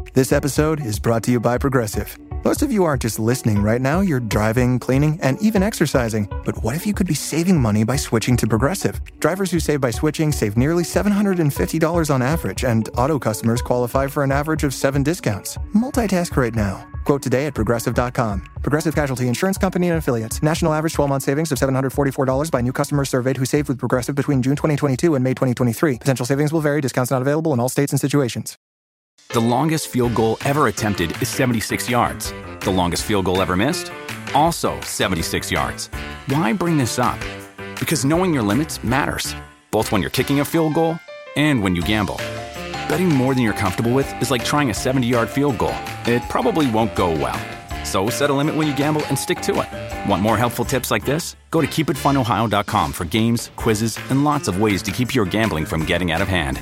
This episode is brought to you by Progressive. Most of you aren't just listening right now, you're driving, cleaning, and even exercising. But what if you could be saving money by switching to Progressive? Drivers who save by switching save nearly $750 on average, and auto customers qualify for an average of 7 discounts. Multitask right now. Quote today at Progressive.com. Progressive Casualty Insurance Company and Affiliates. National average 12-month savings of $744 by new customers surveyed who saved with Progressive between June 2022 and May 2023. Potential savings will vary. Discounts not available in all states and situations. The longest field goal ever attempted is 76 yards. The longest field goal ever missed? Also 76 yards. Why bring this up? Because knowing your limits matters, both when you're kicking a field goal and when you gamble. Betting more than you're comfortable with is like trying a 70-yard field goal. It probably won't go well. So set a limit when you gamble and stick to it. Want more helpful tips like this? Go to keepitfunohio.com for games, quizzes, and lots of ways to keep your gambling from getting out of hand.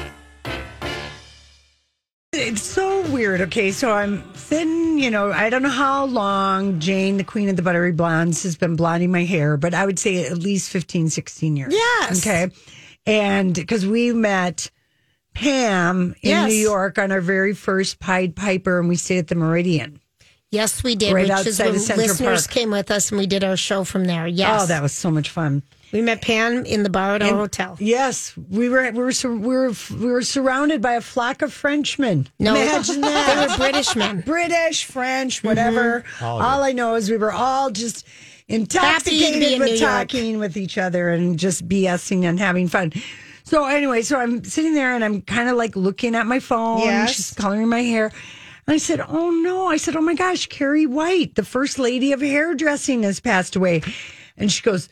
It's so weird. Okay, so I'm sitting, I don't know how long Jane, the queen of the buttery blondes, has been blonding my hair, but I would say at least 15, 16 years. Yes. Okay. And because we met Pam in New York on our very first Pied Piper, and we stayed at the Meridian. Yes, we did. Right which is outside when of Central listeners Park. came with us, and we did our show from there. Yes. Oh, that was so much fun. We met Pam in the bar at our hotel. Yes, we were surrounded by a flock of Frenchmen. No, Imagine that. They were British men. British, French, whatever. All I know is we were all just intoxicated with talking with each other and just BSing and having fun. So anyway, I'm sitting there and I'm kind of like looking at my phone. Yes. She's coloring my hair. And I said, oh no. I said, oh my gosh, Carrie White, the first lady of hairdressing, has passed away. And she goes,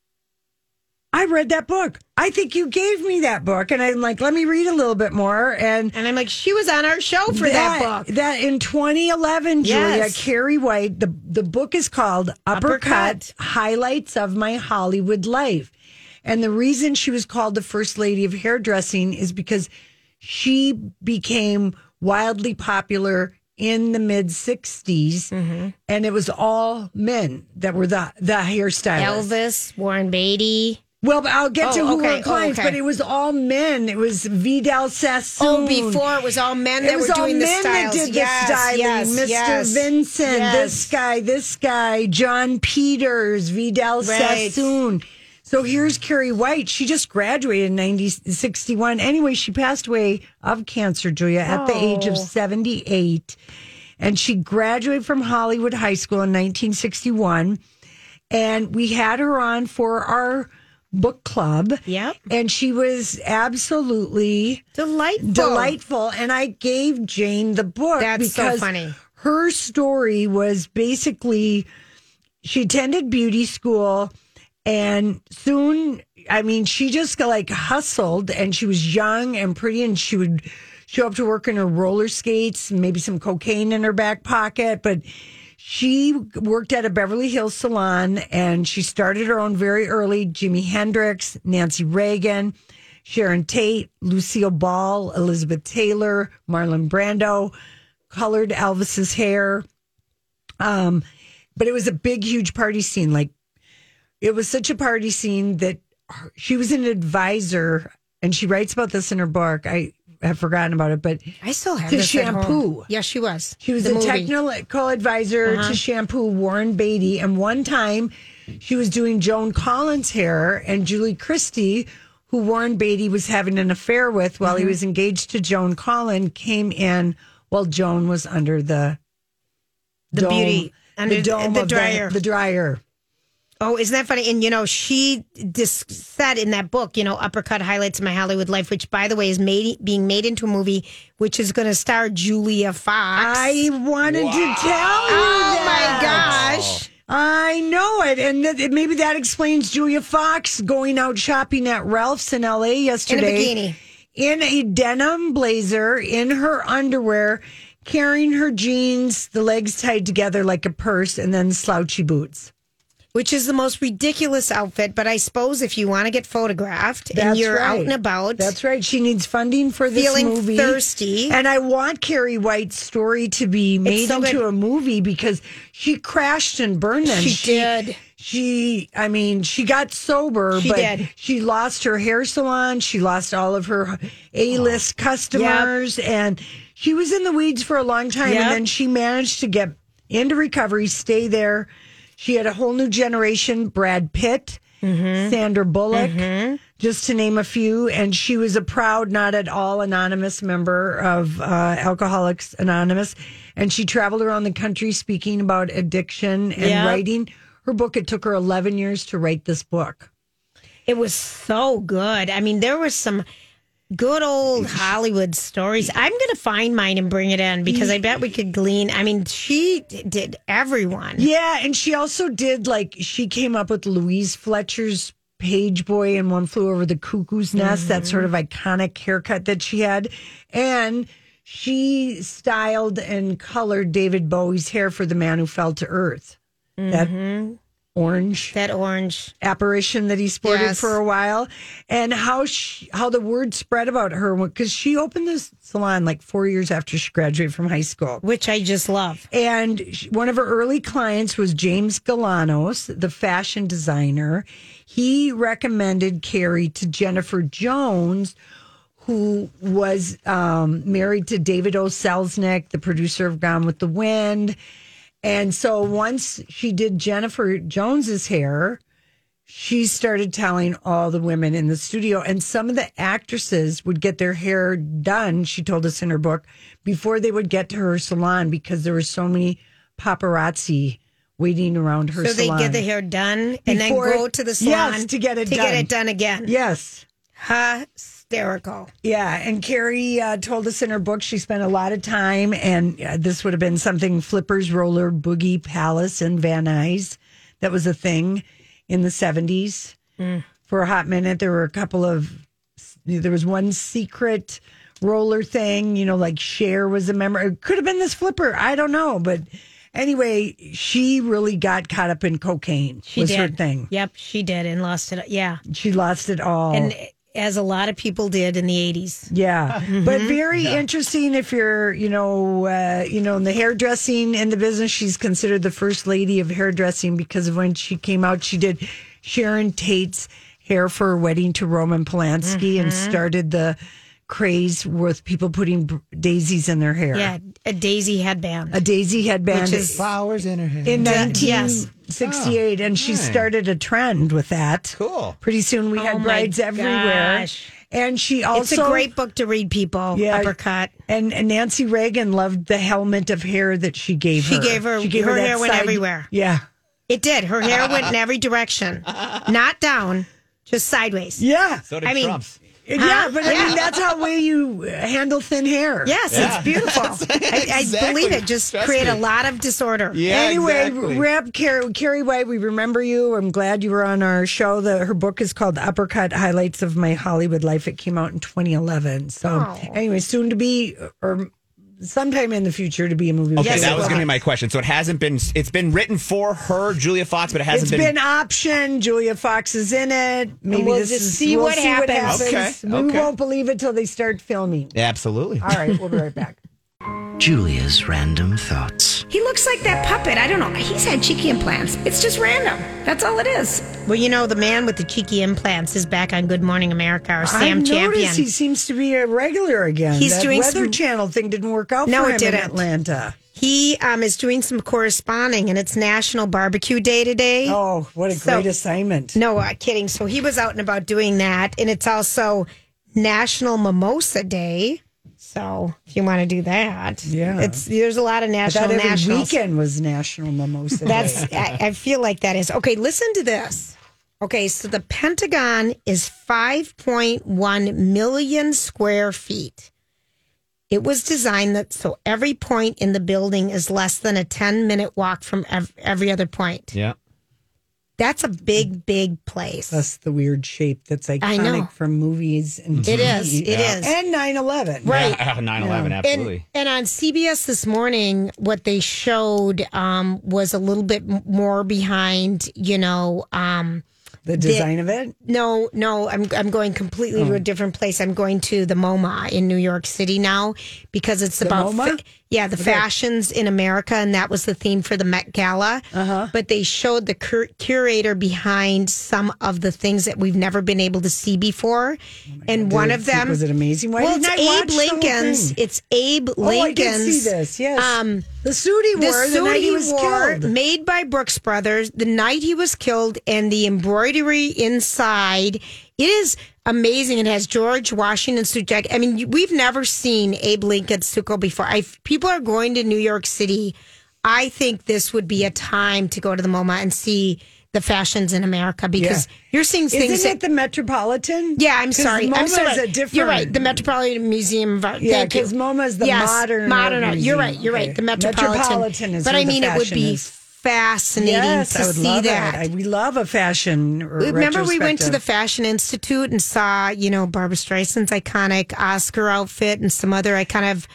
I read that book. I think you gave me that book. And I'm like, let me read a little bit more. And I'm like, she was on our show for that book. That in 2011, Julia, Yes. Carrie White, the book is called Uppercut, Highlights of My Hollywood Life. And the reason she was called the first lady of hairdressing is because she became wildly popular in the mid 60s. And it was all men that were the hairstylists. Elvis, Warren Beatty. Well, but I'll get to who were clients, but it was all men. It was Vidal Sassoon. Oh, before it was all men that were doing the styles. It was all men that did the styling. Mr. Vincent, this guy, John Peters, Vidal Sassoon. So here's Carrie White. She just graduated in 1961. Anyway, she passed away of cancer, Julia, at the age of 78. And she graduated from Hollywood High School in 1961. And we had her on for our book club. Yep. And she was absolutely delightful. And I gave Jane the book. That's because so funny. Her story was basically she attended beauty school and soon, she just like hustled and she was young and pretty and she would show up to work in her roller skates, maybe some cocaine in her back pocket, but she worked at a Beverly Hills salon and she started her own very early. Jimi Hendrix, Nancy Reagan, Sharon Tate, Lucille Ball, Elizabeth Taylor, Marlon Brando, colored Elvis's hair. But it was a big, huge party scene. Like it was such a party scene that she was an advisor and she writes about this in her book. I have forgotten about it, but I still have to this at Shampoo. home. Yes, she was. She was a technical advisor to Shampoo, Warren Beatty. And one time she was doing Joan Collins' hair and Julie Christie, who Warren Beatty was having an affair with while he was engaged to Joan Collins, came in while Joan was under the dome, beauty, under the dryer. The dryer. Oh, isn't that funny? And, she said in that book, Uppercut Highlights of My Hollywood Life, which, by the way, is being made into a movie, which is going to star Julia Fox. I wanted to tell you that. Oh, my gosh. I know it. And maybe that explains Julia Fox going out shopping at Ralph's in L.A. yesterday. In a bikini. In a denim blazer, in her underwear, carrying her jeans, the legs tied together like a purse, and then slouchy boots. Which is the most ridiculous outfit, but I suppose if you want to get photographed and you're out and about. That's right. She needs funding for this movie. Feeling thirsty. And I want Carrie White's story to be made into a movie because she crashed and burned them. She did. she got sober, She but did. she lost her hair salon. She lost all of her A-list customers, and she was in the weeds for a long time. Yep. And then she managed to get into recovery, stay there. She had a whole new generation, Brad Pitt, Sandra Bullock, just to name a few. And she was a proud, not at all anonymous member of Alcoholics Anonymous. And she traveled around the country speaking about addiction and writing her book. It took her 11 years to write this book. It was so good. I mean, there were some good old Hollywood stories. I'm going to find mine and bring it in because I bet we could glean. I mean, she did everyone. Yeah, and she also did, she came up with Louise Fletcher's Page Boy and One Flew Over the Cuckoo's Nest, that sort of iconic haircut that she had. And she styled and colored David Bowie's hair for The Man Who Fell to Earth. That orange apparition that he sported for a while, and how the word spread about her, because she opened this salon 4 years after she graduated from high school, which I just love. And one of her early clients was James Galanos, the fashion designer. He recommended Carrie to Jennifer Jones, who was married to David O. Selznick, the producer of Gone with the Wind. And so once she did Jennifer Jones's hair, she started telling all the women in the studio, and some of the actresses would get their hair done, she told us in her book, before they would get to her salon because there were so many paparazzi waiting around her salon. So they get the hair done and then go to the salon to get it done again. Yes. Hysterical. Yeah, and Carrie told us in her book she spent a lot of time, and this would have been something Flippers Roller Boogie Palace in Van Nuys. That was a thing in the 70s. For a hot minute, there was one secret roller thing, like Cher was a member. It could have been this Flipper. I don't know, but anyway, she really got caught up in cocaine. She did. Her thing. Yep, she did, and lost it. Yeah. She lost it all. And as a lot of people did in the 80s. Yeah. But very interesting if you're, in the hairdressing in the business. She's considered the first lady of hairdressing because of when she came out. She did Sharon Tate's hair for her wedding to Roman Polanski and started the craze with people putting daisies in their hair. Yeah, a daisy headband. Which is flowers in her hair. In 1968, and she started a trend with that. Cool. Pretty soon we had brides everywhere. Gosh. And she also... It's a great book to read, people. Yeah, Uppercut. And Nancy Reagan loved the helmet of hair that she gave her. Her hair went everywhere. Yeah. It did. Her hair went in every direction. Not down, just sideways. Yeah. So did Trump's. Yeah, but I mean, that's how way you handle thin hair. Yes, it's beautiful. I believe it. Just create a lot of disorder. Yeah, anyway, wrap Carrie White, we remember you. I'm glad you were on our show. Her book is called Uppercut, Highlights of My Hollywood Life. It came out in 2011. So anyway, soon to be, or sometime in the future to be a movie. Okay, that was going to be my question. So it's been written for her, Julia Fox, but it hasn't been... It's been optioned. Julia Fox is in it. Maybe we'll see what happens. Okay. We won't believe it till they start filming. Absolutely. All right, we'll be right back. Julia's random thoughts. He looks like that puppet. I don't know. He's had cheeky implants. It's just random. That's all it is. Well, the man with the cheeky implants is back on Good Morning America, or Sam Champion. I noticed he seems to be a regular again. He's doing Weather Channel thing didn't work out for him in Atlanta. He is doing some corresponding, and it's National Barbecue Day today. Oh, what a great assignment. No, kidding. So he was out and about doing that, and it's also National Mimosa Day. So if you want to do that, there's a lot of nationals. Every weekend was National Mimosa Day. I feel like that is. Okay, listen to this. Okay, so the Pentagon is 5.1 million square feet. It was designed so every point in the building is less than a 10-minute walk from every other point. Yeah. That's a big, big place. That's the weird shape that's iconic from movies and TV. It is. And 9/11. Right. Yeah, 9/11, absolutely. And on CBS this morning, what they showed was a little bit more behind, the design of it? No, I'm going completely to a different place. I'm going to the MoMA in New York City now because it's about MoMA? Yeah, the fashions in America, and that was the theme for the Met Gala. But they showed the curator behind some of the things that we've never been able to see before. And one of them was it amazing? Why well, didn't it's I watch Abe the whole Lincoln's. thing? It's Abe Oh, I Lincoln's. did see this. Yes, the suit he wore the night he was killed. made by Brooks Brothers, the night he was killed, and the embroidery inside. It is amazing. It has George Washington suit jacket. I mean, we've never seen Abe Lincoln's suit before. People are going to New York City. I think this would be a time to go to the MoMA and see the fashions in America because you're seeing things. Isn't it the Metropolitan? Yeah, I'm sorry. MoMA I'm sorry. is a different. You're right. The Metropolitan Museum of Art. Yeah, Thank you. because MoMA is the modern art. You're museum. right. You're Okay. right. The Metropolitan. is but where I the mean, it would fashion be is. fascinating Yes, to I would see love that. We love a fashion. Remember, we went to the retrospective. Fashion Institute and saw, Barbara Streisand's iconic Oscar outfit and some other iconic.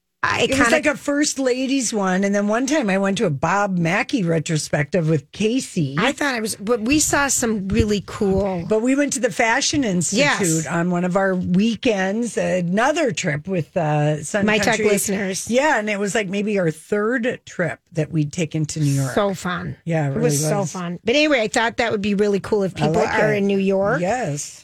It was like a first ladies one, and then one time I went to a Bob Mackie retrospective with Casey. I thought it was, but we saw some really cool. But we went to the Fashion Institute on one of our weekends, another trip with Sun My Country. Tech listeners. Yeah, and it was like maybe our third trip that we'd taken to New York. So fun. Yeah, it it was really so was. fun. But anyway, I thought that would be really cool if people like are it. in New York. Yes.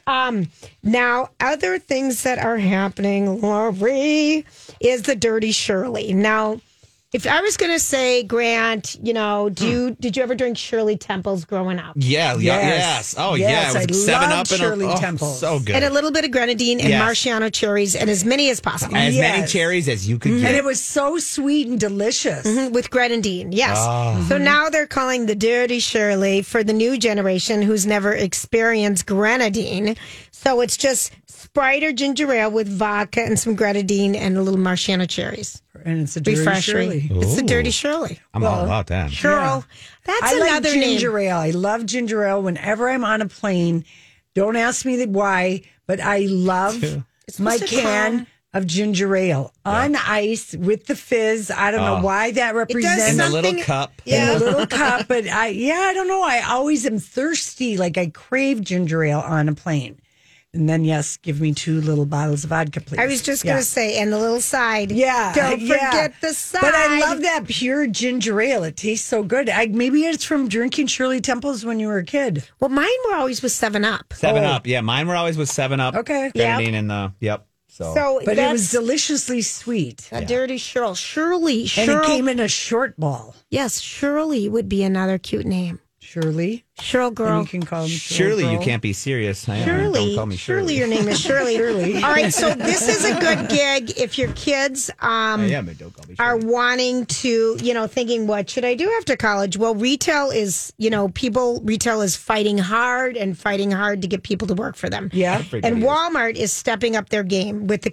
Now, other things that are happening, Lori, is the Dirty Shirley. Now, if I was going to say, Grant, did you ever drink Shirley Temples growing up? Yeah, yes. Oh, Yes, yeah. It I was 7 loved Up Shirley and Temples. so good. And a little bit of grenadine and Yes. Marciano cherries and as many as possible. As many Yes. cherries as you could get. And it was so sweet and delicious. With grenadine, yes. Ah. So now they're calling the Dirty Shirley for the new generation who's never experienced grenadine. So it's just Sprite or ginger ale with vodka and some grenadine and a little Marciano cherries. And it's a Dirty Refreshing. Shirley. It's the Ooh. Dirty Shirley. I'm all about that. Girl, that's I like another name. ginger ale. I love ginger ale whenever I'm on a plane. Don't ask me why, but I love my supposed to can calm. of ginger ale on ice with the fizz. I don't know why that represents In the something- little cup. in a little cup, but I don't know. I always am thirsty. Like I crave ginger ale on a plane. And then, yes, give me 2 little bottles of vodka, please. I was just going to say, and the little side. Yeah. Don't yeah. forget the side. But I love that pure ginger ale. It tastes so good. Maybe it's from drinking Shirley Temples when you were a kid. Well, mine were always with 7-Up. 7 Up. Yeah, mine were always with 7 Up. Okay. Grenadine in the, So But it was that's deliciously sweet. a Dirty Shirley. Shirley. And Shirley. it came in a short ball. Yes, Shirley would be another cute name. Shirley. Shirl And girl. you can call them Surely you girl. can't be serious. Shirley. Don't call me Surely Shirley. your name is Shirley. Shirley. All right, so this is a good gig if your kids Yeah, but don't call me are Shirley. wanting to, thinking, what should I do after college? Well, retail is, retail is fighting hard to get people to work for them. Yeah. And Walmart is stepping up their game with the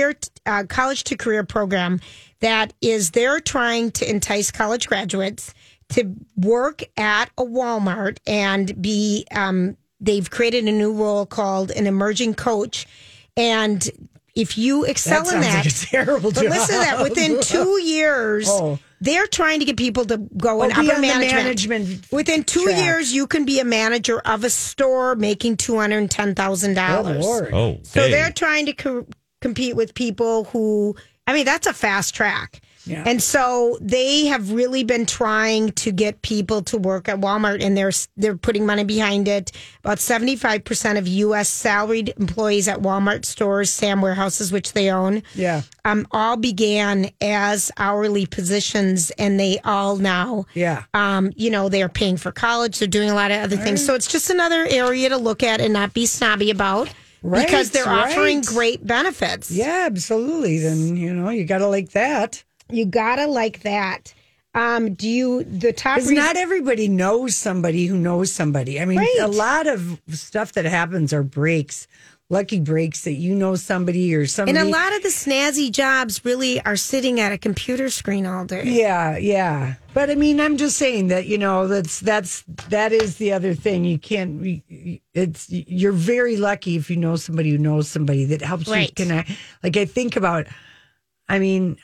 college to career program that is they're trying to entice college graduates to work at a Walmart and be they've created a new role called an emerging coach. And if you excel That in sounds that, like a terrible but job. listen to that, within 2 years, they're trying to get people to go in be upper on the management. management Within 2 track. years, you can be a manager of a store making $210,000. Oh, Lord. Oh, So they're trying to compete with people who, that's a fast track. Yeah. And so they have really been trying to get people to work at Walmart, and they're putting money behind it. About 75% of U.S. salaried employees at Walmart stores, Sam warehouses, which they own, Yeah. all began as hourly positions, and they all now, Yeah. they're paying for college. They're doing a lot of other things. So it's just another area to look at and not be snobby about. Right, Because they're offering right. great benefits. Yeah, absolutely. Then, you got to like that. You gotta like that. The top Because reason? not everybody knows somebody who knows somebody. I mean, Right. a lot of stuff that happens are breaks, lucky breaks that you know somebody or somebody. And a lot of the snazzy jobs really are sitting at a computer screen all day. Yeah, yeah. But I mean, I'm just saying that, that is the other thing. You can't, you're very lucky if you know somebody who knows somebody that helps Right. you connect. Like I think about, I think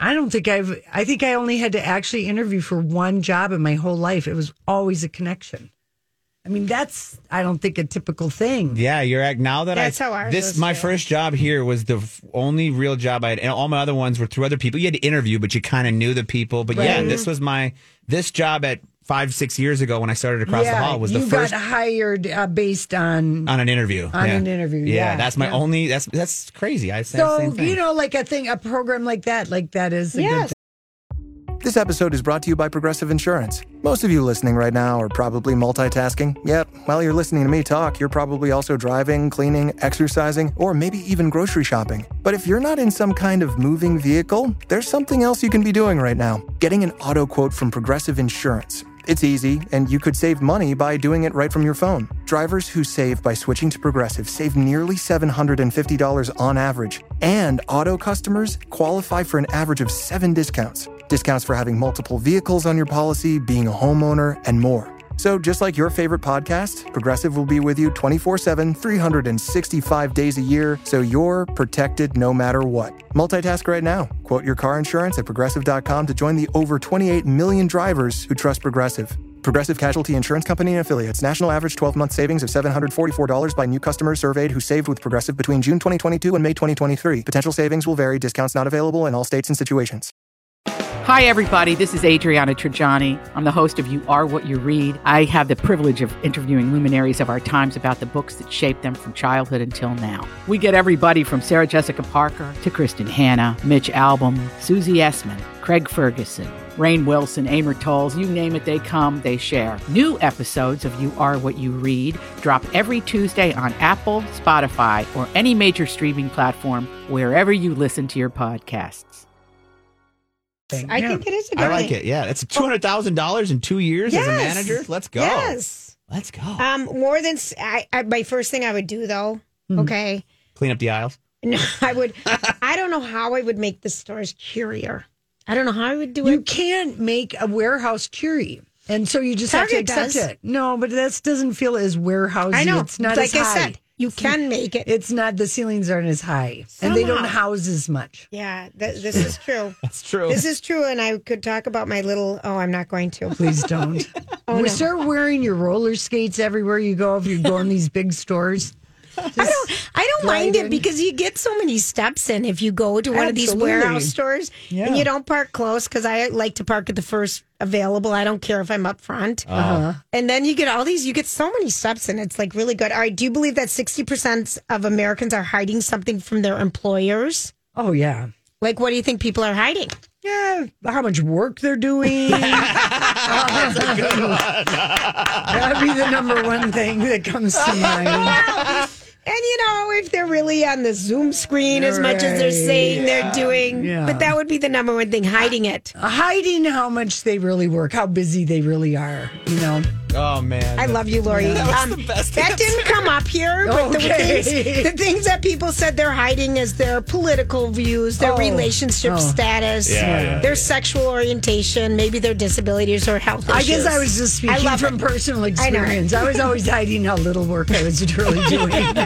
I only had to actually interview for one job in my whole life. It was always a connection. I mean, that's, I don't think, a typical thing. Yeah, now that That's how ours was, my too. first job here was the only real job I had, and all my other ones were through other people. You had to interview, but you kind of knew the people. But yeah, this was this job at 5-6 years ago when I started across the hall was the first. You got hired based on an interview. An interview. Yeah, that's my only. That's crazy. I say so the same thing. you know, like a program like that is a good thing. This episode is brought to you by Progressive Insurance. Most of you listening right now are probably multitasking. Yep, while you're listening to me talk, you're probably also driving, cleaning, exercising, or maybe even grocery shopping. But if you're not in some kind of moving vehicle, there's something else you can be doing right now. Getting an auto quote from Progressive Insurance. It's easy, and you could save money by doing it right from your phone. Drivers who save by switching to Progressive save nearly $750 on average. And auto customers qualify for an average of 7 discounts. Discounts for having multiple vehicles on your policy, being a homeowner, and more. So just like your favorite podcast, Progressive will be with you 24/7, 365 days a year, so you're protected no matter what. Multitask right now. Quote your car insurance at Progressive.com to join the over 28 million drivers who trust Progressive. Progressive Casualty Insurance Company and Affiliates. National average 12-month savings of $744 by new customers surveyed who saved with Progressive between June 2022 and May 2023. Potential savings will vary. Discounts not available in all states and situations. Hi, everybody. This is Adriana Trajani. I'm the host of You Are What You Read. I have the privilege of interviewing luminaries of our times about the books that shaped them from childhood until now. We get everybody from Sarah Jessica Parker to Kristen Hanna, Mitch Albom, Susie Essman, Craig Ferguson, Rainn Wilson, Amor Tolls, you name it, they come, they share. New episodes of You Are What You Read drop every Tuesday on Apple, Spotify, or any major streaming platform wherever you listen to your podcasts. I think it is a good I like thing. it. Yeah, it's $200,000 in 2 years as a manager. Let's go. Yes. Let's go. More than my first thing I would do though. Okay. Clean up the aisles. No, I would. I don't know how I would make the stores curier. I don't know how I would do You it. can't make a warehouse curie. And so you just Target have to accept does. it. No, but that doesn't feel as warehousey. I know. It's not like as high. I said, you can make it. It's not, the ceilings aren't as high. And they don't Somehow. house as much. Yeah, this is true. That's true. This is true, and I could talk about my little. Oh, I'm not going to. Please don't. no. Start wearing your roller skates everywhere you go if you go in these big stores. I don't mind glide it in. because you get so many steps in if you go to one of these Absolutely. warehouse stores and you don't park close because I like to park at the first available. I don't care if I'm up front. And then you get all these, you get so many steps in. It's like really good. All right. Do you believe that 60% of Americans are hiding something from their employers? Oh, yeah. Like, what do you think people are hiding? Yeah, how much work they're doing. That's a good one. That'd be the number one thing that comes to mind. And if they're really on the Zoom screen as much as they're saying they're doing, but that would be the number one thing, hiding it. Hiding how much they really work, how busy they really are, Oh, man. I love you, Lori. That didn't come up here, but the things that people said they're hiding is their political views, their relationship status, their sexual orientation, maybe their disabilities or health issues. I guess I was just speaking from personal experience. I was always hiding how little work I was really doing.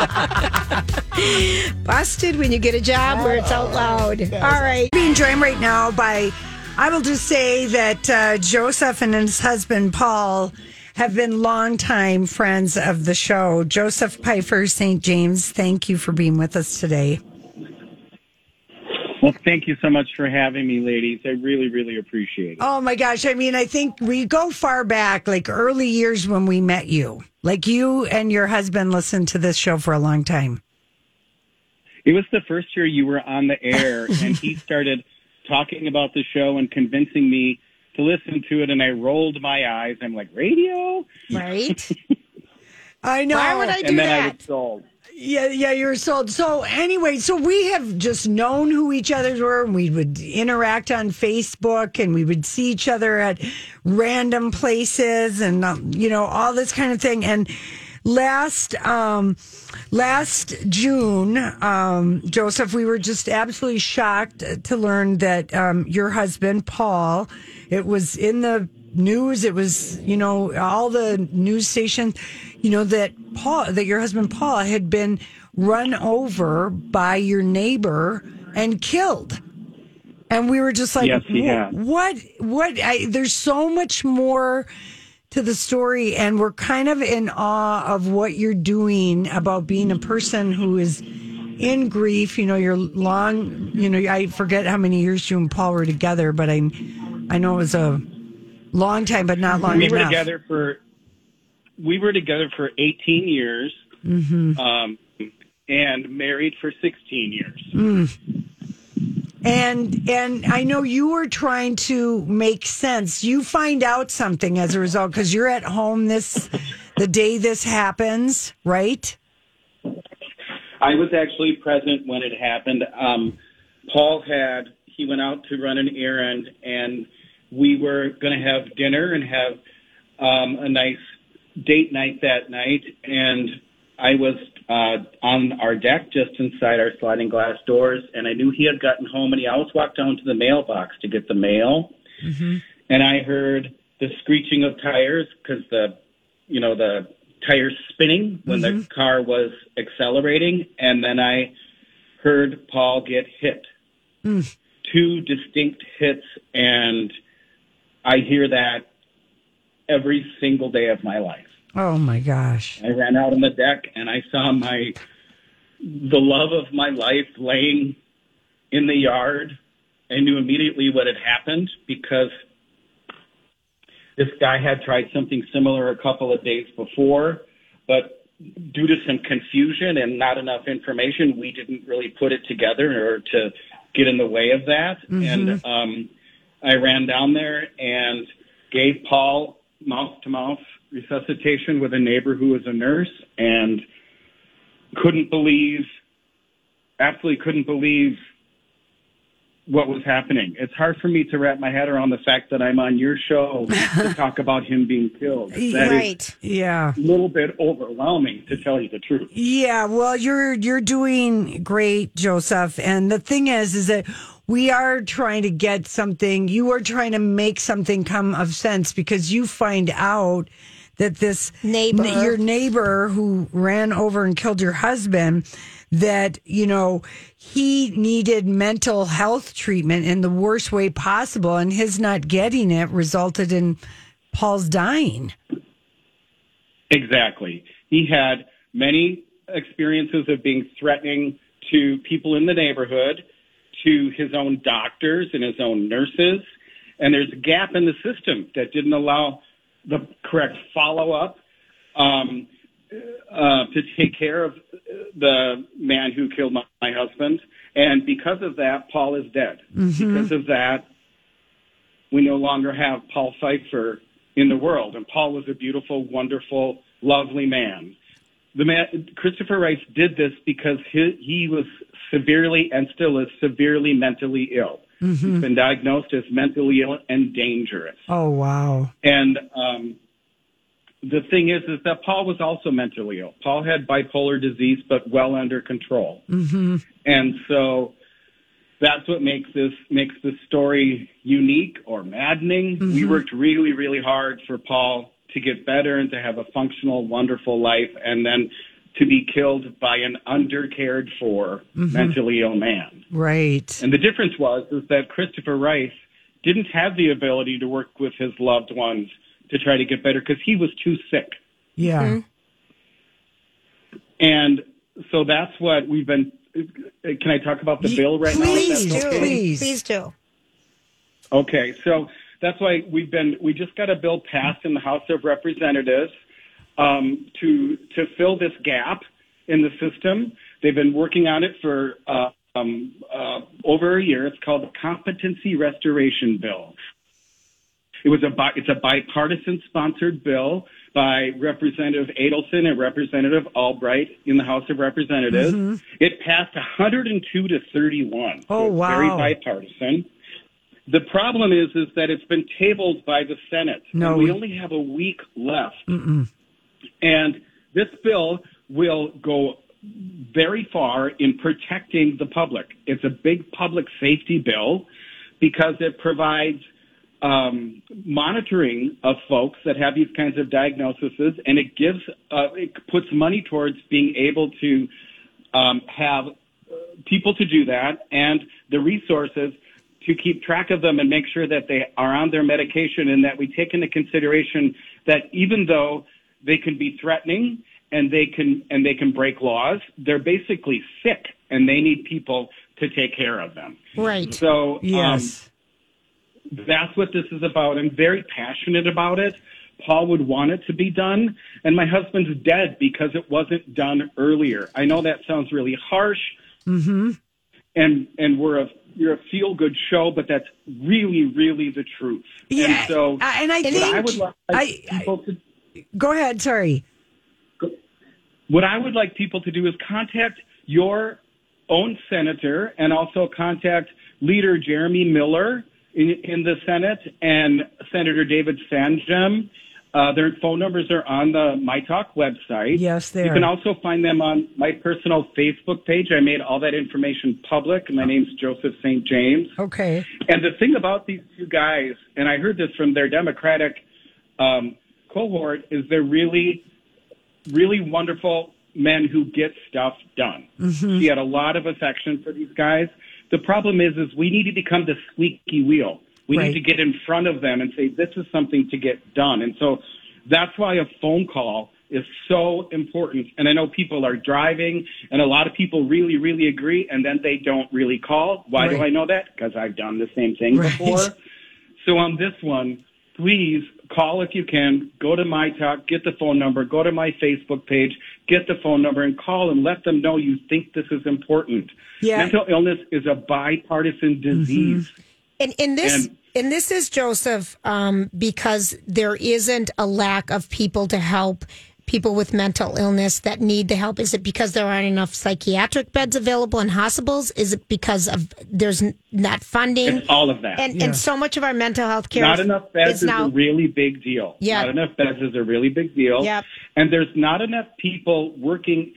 Busted when you get a job where it's out loud. All right. Being joined right now by, I will just say that Joseph and his husband, Paul, have been longtime friends of the show. Joseph Pfeiffer, St. James, thank you for being with us today. Well, thank you so much for having me, ladies. I really, really appreciate it. Oh, my gosh. I mean, I think we go far back, like early years when we met you. Like you and your husband listened to this show for a long time. It was the first year you were on the air, and he started talking about the show and convincing me to listen to it, and I rolled my eyes. I'm like, radio? Right? I know. Why would I do And then that? I was sold. Yeah, you're sold. So anyway, so we have just known who each other were, and we would interact on Facebook, and we would see each other at random places, and all this kind of thing. And last June, Joseph, we were just absolutely shocked to learn that your husband Paul, it was in the news, it was all the news stations, that your husband Paul had been run over by your neighbor and killed. And we were just like, Yes, he had. there's so much more to the story, and we're kind of in awe of what you're doing about being a person who is in grief. You know, you're long, you know, I forget how many years you and Paul were together, but I know it was a long time, but not long enough. We were together for 18 years, and married for 16 years. And I know you were trying to make sense. You find out something as a result because you're at home the day this happens, right? I was actually present when it happened. Paul he went out to run an errand, and we were going to have dinner and have a nice date night that night. And I was on our deck just inside our sliding glass doors, and I knew he had gotten home, and he always walked down to the mailbox to get the mail. And I heard the screeching of tires because the tires spinning when the car was accelerating, and then I heard Paul get hit. 2 distinct hits, and I hear that every single day of my life. Oh my gosh. I ran out on the deck and I saw the love of my life laying in the yard. I knew immediately what had happened because this guy had tried something similar a couple of days before, but due to some confusion and not enough information, we didn't really put it together or to get in the way of that. And I ran down there and gave Paul mouth-to-mouth resuscitation with a neighbor who was a nurse, and absolutely couldn't believe what was happening. It's hard for me to wrap my head around the fact that I'm on your show to talk about him being killed. That is a little bit overwhelming, to tell you the truth. Yeah, well, you're doing great, Joseph. And the thing is that we are trying to get something. You are trying to make something come of sense because you find out that this your neighbor who ran over and killed your husband, that, you know, he needed mental health treatment in the worst way possible, and his not getting it resulted in Paul's dying. Exactly. He had many experiences of being threatening to people in the neighborhood, to his own doctors and his own nurses, and there's a gap in the system that didn't allow the correct follow-up to take care of the man who killed my husband. And because of that, Paul is dead. Because of that, we no longer have Paul Pfeiffer in the world. And Paul was a beautiful, wonderful, lovely man. Christopher Rice did this because he was severely and still is severely mentally ill. He's been diagnosed as mentally ill and dangerous. Oh, wow. And the thing is that Paul was also mentally ill. Paul had bipolar disease, but well under control. And so that's what makes this story unique or maddening. We worked really, really hard for Paul to get better and to have a functional, wonderful life, and then to be killed by an undercared for mentally ill man. Right. And the difference is that Christopher Rice didn't have the ability to work with his loved ones to try to get better because he was too sick. Yeah. And so that's what we've been. Can I talk about the bill right now? Please do. Okay, so that's why we just got a bill passed in the House of Representatives to fill this gap in the system. They've been working on it for over a year. It's called the Competency Restoration Bill. It's a bipartisan sponsored bill by Representative Adelson and Representative Albright in the House of Representatives. It passed 102 to 31. Oh, so it's wow. very bipartisan. The problem is that it's been tabled by the Senate. No, and we only have a week left. And this bill will go very far in protecting the public. It's a big public safety bill because it provides monitoring of folks that have these kinds of diagnoses, and it puts money towards being able to have people to do that and the resources to keep track of them and make sure that they are on their medication, and that we take into consideration that even though they can be threatening and they can break laws, they're basically sick and they need people to take care of them. Right. So Yes. that's what this is about. I'm very passionate about it. Paul would want it to be done, and my husband's dead because it wasn't done earlier. I know that sounds really harsh, and you're a feel-good show, but that's really, really the truth. Yeah, and so and I what think I would like people to go ahead. Sorry. What I would like people to do is contact your own senator and also contact Leader Jeremy Miller in the Senate and Senator David Sanjem. Their phone numbers are on the My Talk website. Yes, they You are. can also find them on my personal Facebook page. I made all that information public. My name's Joseph St. James. Okay. And the thing about these two guys, and I heard this from their Democratic cohort, is they're really, really wonderful men who get stuff done. She had a lot of affection for these guys. The problem is we need to become the squeaky wheel. We Right. need to get in front of them and say, this is something to get done. And so that's why a phone call is so important. And I know people are driving, and a lot of people really, really agree, and then they don't really call. Why do Right. I know that? Because I've done the same thing Right. before. So on this one, please call if you can. Go to My Talk, get the phone number, go to my Facebook page, get the phone number, and call and let them know you think this is important. Yeah. Mental illness is a bipartisan disease. And this is, Joseph, because there isn't a lack of people to help people with mental illness that need the help. Is it because there aren't enough psychiatric beds available in hospitals? Is it because of there's not funding? It's all of that. And so much of our mental health care Not enough beds is now a really big deal. Yeah. Not enough beds is a really big deal. Yep. And there's not enough people working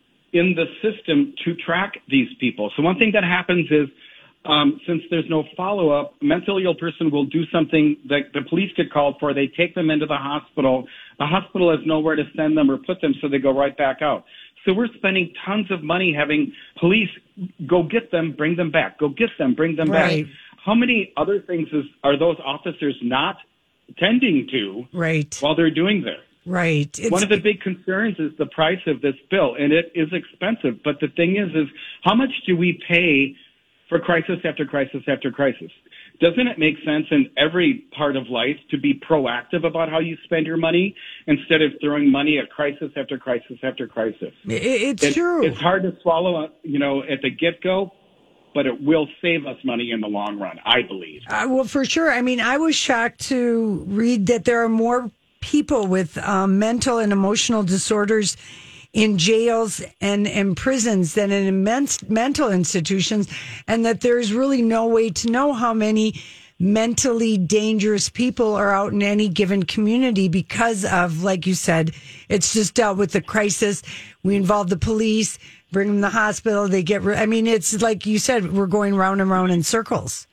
in the system to track these people. So one thing that happens is, since there's no follow-up, a mentally ill person will do something that the police get called for. They take them into the hospital. The hospital has nowhere to send them or put them, so they go right back out. So we're spending tons of money having police go get them, bring them back, go get them, bring them Right. back. How many other things are those officers not tending to Right. while they're doing this? Right. One of the big concerns is the price of this bill, and it is expensive. But the thing is how much do we pay for crisis after crisis after crisis? Doesn't it make sense in every part of life to be proactive about how you spend your money instead of throwing money at crisis after crisis after crisis? It's true. It's hard to swallow, at the get-go, but it will save us money in the long run, I believe. Well, for sure. I mean, I was shocked to read that there are more people with mental and emotional disorders in jails and in prisons than in mental institutions, and that there's really no way to know how many mentally dangerous people are out in any given community because of, like you said, it's just dealt with the crisis. We involve the police, bring them to the hospital, they get, it's like you said, we're going round and round in circles.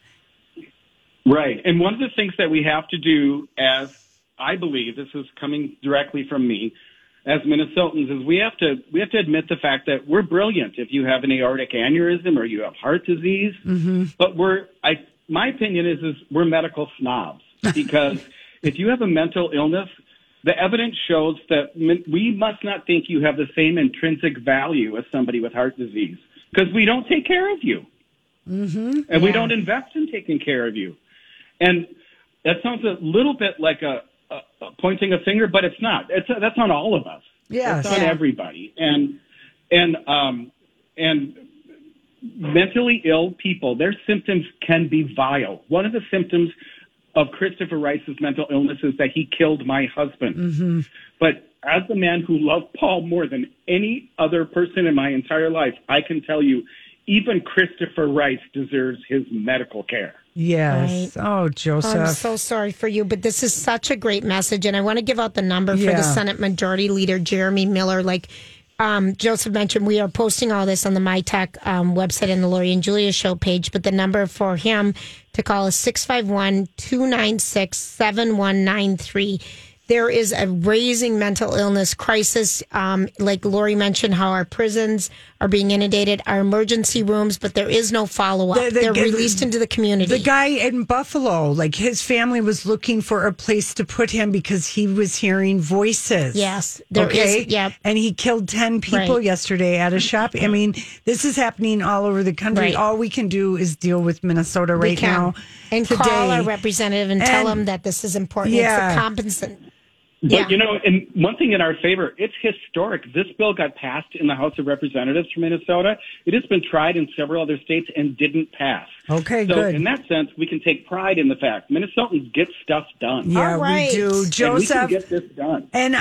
Right. And one of the things that we have to do, as I believe, this is coming directly from me, as Minnesotans, is we have to admit the fact that we're brilliant if you have an aortic aneurysm or you have heart disease. Mm-hmm. But my opinion is we're medical snobs, because if you have a mental illness, the evidence shows that we must not think you have the same intrinsic value as somebody with heart disease, because we don't take care of you. Mm-hmm. And we don't invest in taking care of you. And that sounds a little bit like a pointing a finger, but it's not. That's on all of us. Yes. It's on everybody. And mentally ill people, their symptoms can be vile. One of the symptoms of Christopher Rice's mental illness is that he killed my husband. Mm-hmm. But as the man who loved Paul more than any other person in my entire life, I can tell you, even Christopher Rice deserves his medical care. Yes. Right. Oh, Joseph. I'm so sorry for you, but this is such a great message. And I want to give out the number for the Senate Majority Leader, Jeremy Miller. Like Joseph mentioned, we are posting all this on the MyTalk website and the Lori and Julia show page. But the number for him to call is 651-296-7193. there is a raising mental illness crisis. Like Lori mentioned, how our prisons are being inundated, our emergency rooms, but there is no follow-up. They're released into the community. The guy in Buffalo, like his family was looking for a place to put him because he was hearing voices. Yes. There is. Yep. And he killed 10 people yesterday at a shop. I mean, this is happening all over the country. Right. All we can do is deal with Minnesota right now. And today. call our representative and tell them that this is important. Yeah. It's a compensant. But, and one thing in our favor, it's historic. This bill got passed in the House of Representatives from Minnesota. It has been tried in several other states and didn't pass. Okay, so good. In that sense, we can take pride in the fact Minnesotans get stuff done. Yeah, we do. Joseph, and we can get this done. And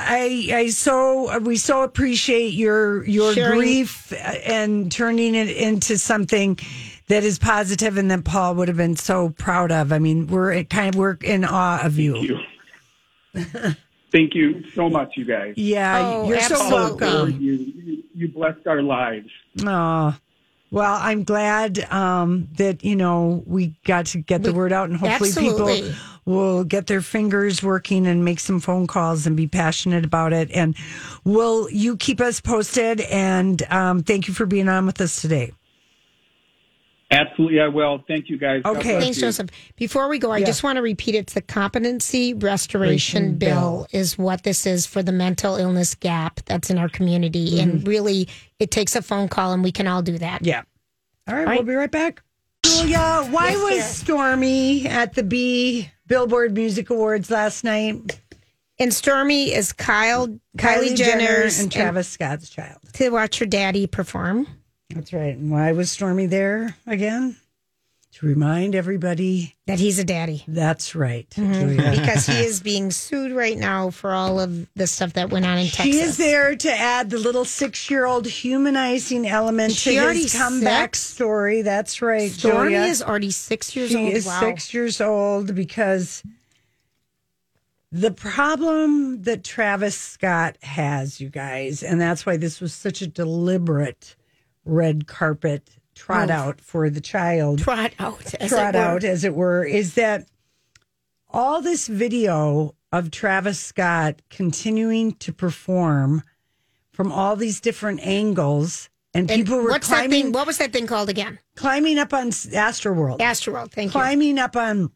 we so appreciate your grief and turning it into something that is positive and that Paul would have been so proud of. I mean, we're in awe of you. Thank you. Thank you so much, you guys. Yeah, you're so welcome. You blessed our lives. Oh, well, I'm glad that, we got to get the word out, and hopefully people will get their fingers working and make some phone calls and be passionate about it. And will you keep us posted? And thank you for being on with us today. Absolutely, I will. Thank you, guys. Okay. Thanks, Joseph. Before we go, I just want to repeat it's the Competency Restoration Bill is what this is for the mental illness gap that's in our community. And really, it takes a phone call and we can all do that. Yeah. All right, we'll be right back. Julia, why was Stormy at the Billboard Music Awards last night? And Stormy is Kylie Jenner's and Travis Scott's child. To watch her daddy perform. That's right. And why was Stormy there again? To remind everybody that he's a daddy. That's right. Because he is being sued right now for all of the stuff that went on in Texas. She is there to add the little 6-year-old humanizing element to his comeback story. That's right, Stormy Julia. is already 6 years old. She is 6 years old because the problem that Travis Scott has, you guys, and that's why this was such a deliberate red carpet trot out for the child. Trot out, as it were, is that all this video of Travis Scott continuing to perform from all these different angles, and people were climbing. What was that thing called again? Climbing up on Astroworld. Thank you. Climbing up on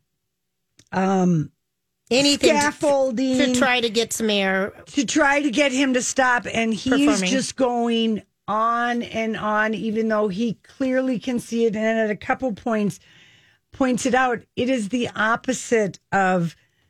anything scaffolding to try to get some air, to try to get him to stop, and he's just going on and on, even though he clearly can see it, and at a couple points points it out. It is the opposite of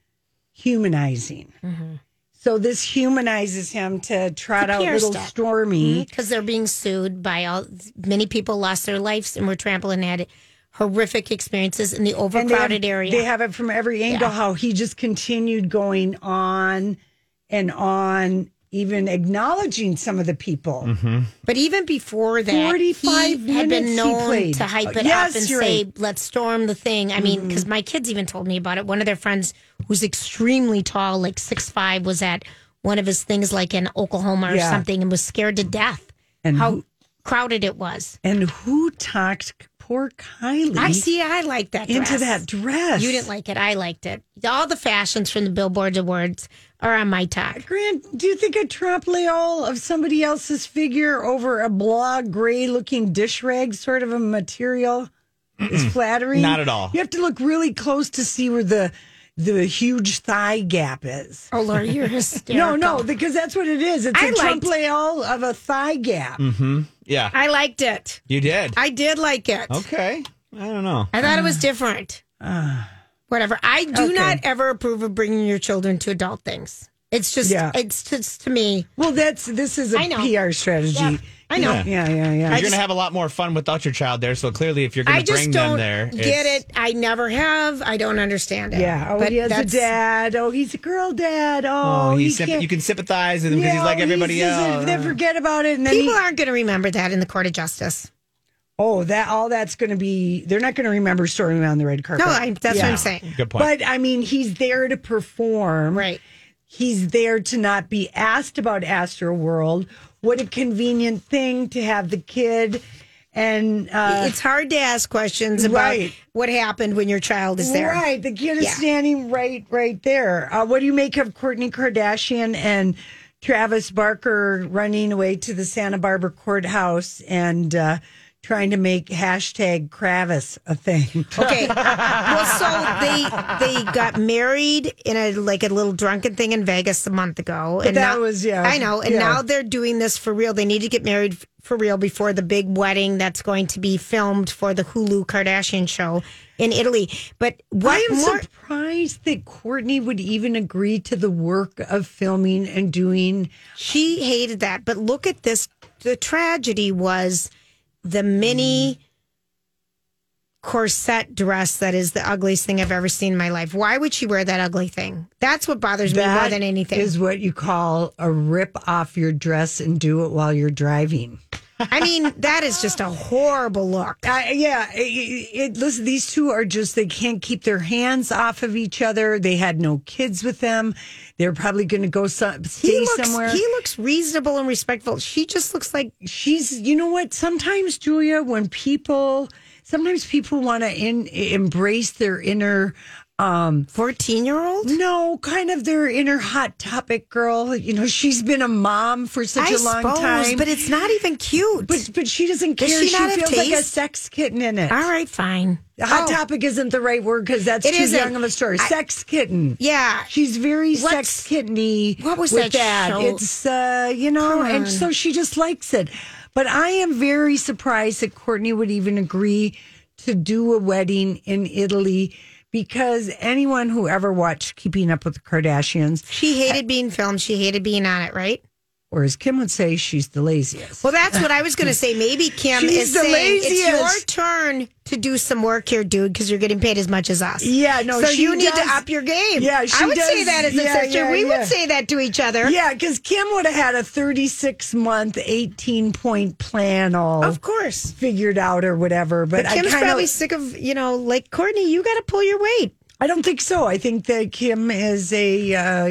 humanizing. So this humanizes him to trot out little Stormy because they're being sued by many people lost their lives and were trampling at it. Horrific experiences in the overcrowded area. They have it from every angle, how he just continued going on and on, even acknowledging some of the people. But even before that, 45 he had been known to hype it up and say, right. let's storm the thing. I mean, because my kids even told me about it. One of their friends who's extremely tall, like 6'5", was at one of his things like in Oklahoma or something and was scared to death and how crowded it was. And who talked poor Kylie? I like that dress. Into that dress. You didn't like it. I liked it. All the fashions from the Billboard Awards are on my talk. Grant, do you think a trampoliole of somebody else's figure over a blog gray looking dish rag sort of a material is flattering? Not at all. You have to look really close to see where the huge thigh gap is. Oh, Laura, you're hysterical. No, because that's what it is. It's a trampoliole of a thigh gap. Yeah. I liked it. You did? I did like it. Okay. I don't know. I thought it was different. Whatever. I do not ever approve of bringing your children to adult things. It's just, it's just to me. Well, this is a PR strategy. Yeah, I know. Yeah. You're going to have a lot more fun without your child there. So clearly, if you're going to bring them there, get it. I never have. I don't understand it. Yeah. Oh, but he has a dad. Oh, he's a girl dad. Oh, you can sympathize with him because he's like everybody else. They forget about it. And then people aren't going to remember that in the court of justice. Oh, that's going to be. They're not going to remember Stormy on the red carpet. No, that's what I'm saying. Good point. But I mean, he's there to perform. Right. He's there to not be asked about Astroworld. What a convenient thing to have the kid And it's hard to ask questions about what happened when your child is there. Right. The kid is standing right there. What do you make of Kourtney Kardashian and Travis Barker running away to the Santa Barbara courthouse and trying to make #Kravis a thing? Okay. Well, so they got married in a little drunken thing in Vegas a month ago. But I know. And now they're doing this for real. They need to get married for real before the big wedding that's going to be filmed for the Hulu Kardashian show in Italy. But I am surprised that Kourtney would even agree to the work of filming and doing. She hated that. But look at this. The tragedy was the mini corset dress that is the ugliest thing I've ever seen in my life. Why would she wear that ugly thing? That's what bothers me more than anything. That is what you call a rip off your dress and do it while you're driving. I mean, that is just a horrible look. Listen, these two are they can't keep their hands off of each other. They had no kids with them. They're probably going to go stay somewhere. He looks reasonable and respectful. She just looks like you know what? Sometimes, Julia, sometimes people want to embrace their inner 14-year-old? No, kind of their inner Hot Topic girl. You know, she's been a mom for such a long time. But it's not even cute. But she doesn't care. Does she not feels have like a taste? sex kitten in it. All right, fine. Hot Topic isn't the right word because that's too young of a story. Sex kitten. Yeah. She's very sex kitteny. What was with that show? It's, and so she just likes it. But I am very surprised that Kourtney would even agree to do a wedding in Italy, because anyone who ever watched Keeping Up with the Kardashians. She hated being filmed. She hated being on it, right? Or as Kim would say, she's the laziest. Well, that's what I was going to say. Maybe Kim is saying, laziest. it's your turn to do some work here, dude, because you're getting paid as much as us. Yeah, no, so you need to up your game. Yeah, I would say that as a sister. We would say that to each other. Yeah, because Kim would have had a 36-month, 18-point plan of course, figured out or whatever. But Kim's probably sick of, like, Kourtney, you got to pull your weight. I don't think so. I think that Kim is a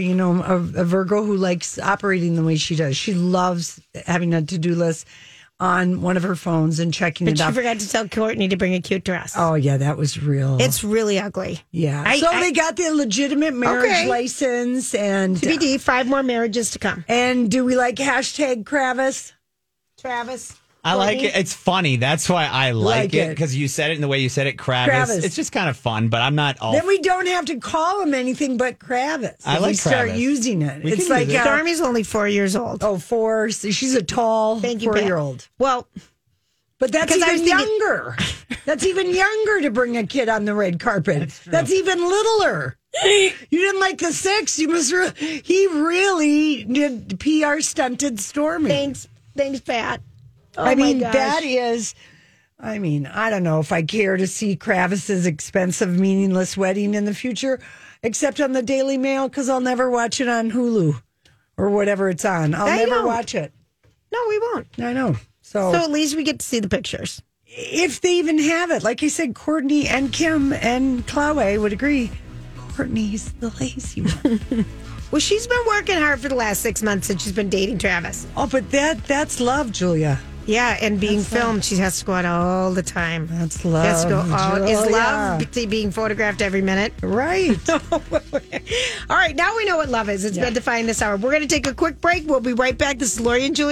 Virgo who likes operating the way she does. She loves having a to-do list on one of her phones and checking it out. But she off. forgot to tell Kourtney to bring a cute dress. Oh, yeah, that was real. It's really ugly. Yeah. They got the legitimate marriage license. And TBD, 5 more marriages to come. And do we like #Kravis? Travis. I like it. It's funny. That's why I like it, because you said it in the way you said it, Kravis. It's just kind of fun, but I'm not all. Then we don't have to call him anything but Kravis. I like we start Kravis. using it. It's like Stormy's only 4 years old. Oh, 4. She's a tall 4-year-old. Well, but that's even younger. That's even younger to bring a kid on the red carpet. That's even littler. You didn't like the 6. You must. He really did PR stunted Stormy. Thanks, Pat. Oh, I mean, my gosh. that is. I mean, I don't know if I care to see Kravis's expensive, meaningless wedding in the future, except on the Daily Mail, because I'll never watch it on Hulu or whatever it's on. I'll never watch it. No, we won't. I know. So at least we get to see the pictures. If they even have it. Like I said, Kourtney and Kim and Chloe would agree. Kourtney's the lazy one. Well, she's been working hard for the last 6 months since she's been dating Travis. Oh, but that's love, Julia. Yeah, and being filmed, she has to go out all the time. That's love. She has to go out. Is love being photographed every minute? Right. All right, now we know what love is. It's been defined this hour. We're going to take a quick break. We'll be right back. This is Lori and Julia.